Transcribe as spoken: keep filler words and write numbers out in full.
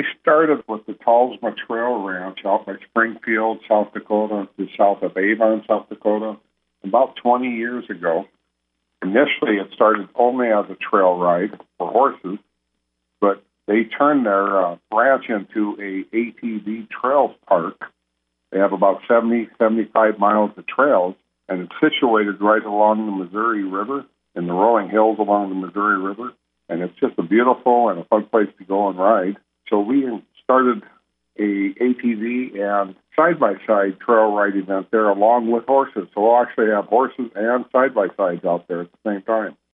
we started with the Talsma Trail Ranch out by Springfield, South Dakota, to south of Avon, South Dakota, about twenty years ago. Initially, it started only as a trail ride for horses, but they turned their uh, ranch into a A T V trails park. They have about seventy, seventy-five miles of trails, and it's situated right along the Missouri River in the rolling hills along the Missouri River. And it's just a beautiful and a fun place to go and ride. So we started a A T V and side-by-side trail ride event there along with horses. So we'll actually have horses and side-by-sides out there at the same time.